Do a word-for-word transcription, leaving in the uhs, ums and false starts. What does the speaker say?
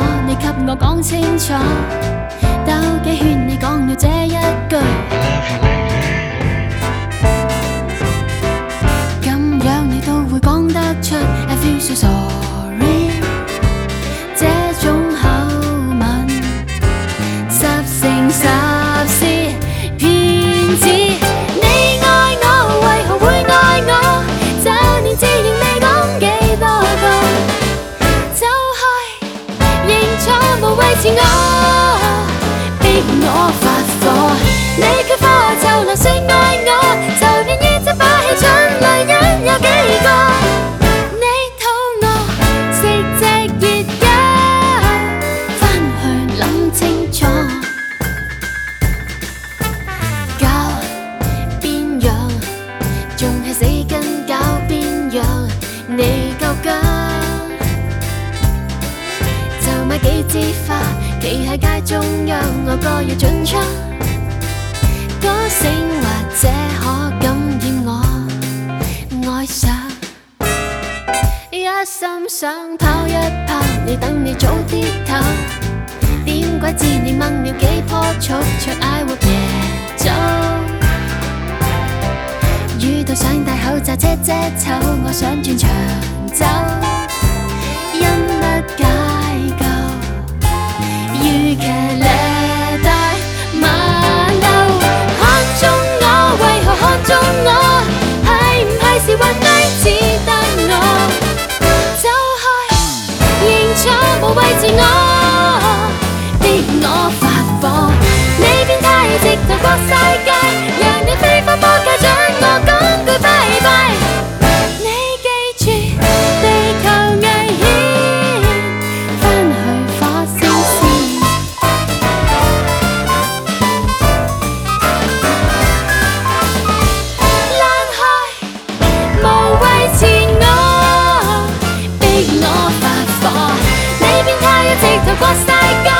你給我講清楚，兜幾圈你講了這一句，咁樣你都會講得出 I feel so sorry 這種口吻，十成十是騙子。你愛我為何會愛我？就連自認未講幾多個，走開認錯無謂自我，逼我發火。你卻化就流說愛我，就連意即把氣蠢女人有幾個？你肚餓食隻熱狗，返去諗清楚。搞邊樣仲係死根搞邊樣？你夠薑就買幾支花，企喺街中央，我歌要準唱，歌聲或者可感染我愛上，一心想跑一跑，你等你早啲唞，點鬼知你掹了幾棵草，卻嗌活夜走。遇到想戴口罩遮遮醜，我想轉場走，因乜解救？與騎呢大馬騮，看中我為何看中我？係唔係是運低只得我？走開認錯無謂自我，逼我發火。你變態直頭過世界，讓你飛花波界準我講句拜拜。你記住地球危險，返去火星先。躝開無謂自我，逼我發火。你變態直頭過世界。